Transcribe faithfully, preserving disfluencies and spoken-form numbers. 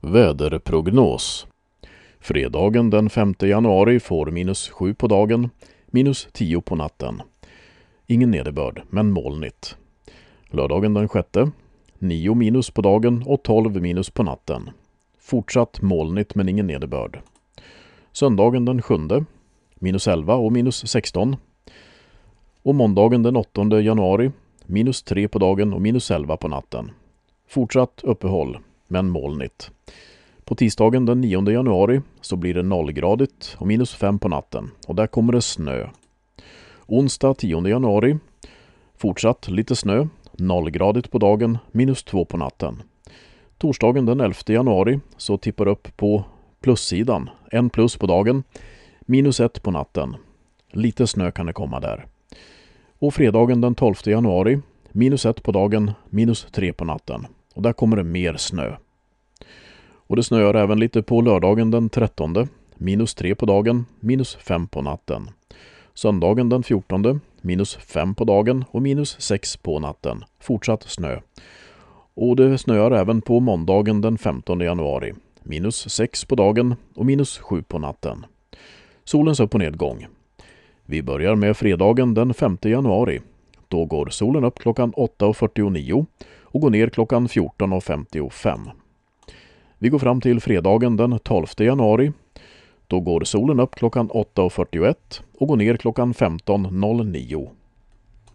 Väderprognos. Fredagen den femte januari får minus sju på dagen, minus tio på natten. Ingen nederbörd, men molnigt. Lördagen den sjätte, nio minus på dagen och tolv minus på natten. Fortsatt molnigt men ingen nederbörd. Söndagen den sjunde, minus elva och minus sexton. Och måndagen den åttonde januari, minus tre på dagen och minus elva på natten. Fortsatt uppehåll, men molnigt. På tisdagen den nionde januari så blir det nollgradigt och minus fem på natten och där kommer det snö. Onsdag tionde januari, fortsatt lite snö, nollgradigt på dagen, minus två på natten. Torsdagen den elfte januari så tippar upp på plussidan, en plus på dagen, minus ett på natten. Lite snö kan det komma där. Och fredagen den tolfte januari, minus ett på dagen, minus tre på natten. Och där kommer det mer snö. Och det snöar även lite på lördagen den trettonde, minus tre på dagen, minus fem på natten. Söndagen den fjortonde, minus fem på dagen och minus sex på natten. Fortsatt snö. Och det snöar även på måndagen den femtonde januari, minus sex på dagen och minus sju på natten. Solens upp- och nedgång. Vi börjar med fredagen den femte januari. Då går solen upp klockan åtta och fyrtionio och går ner klockan fjorton och femtiofem. Vi går fram till fredagen den tolfte januari. Då går solen upp klockan åtta och fyrtioett och går ner klockan femton noll nio.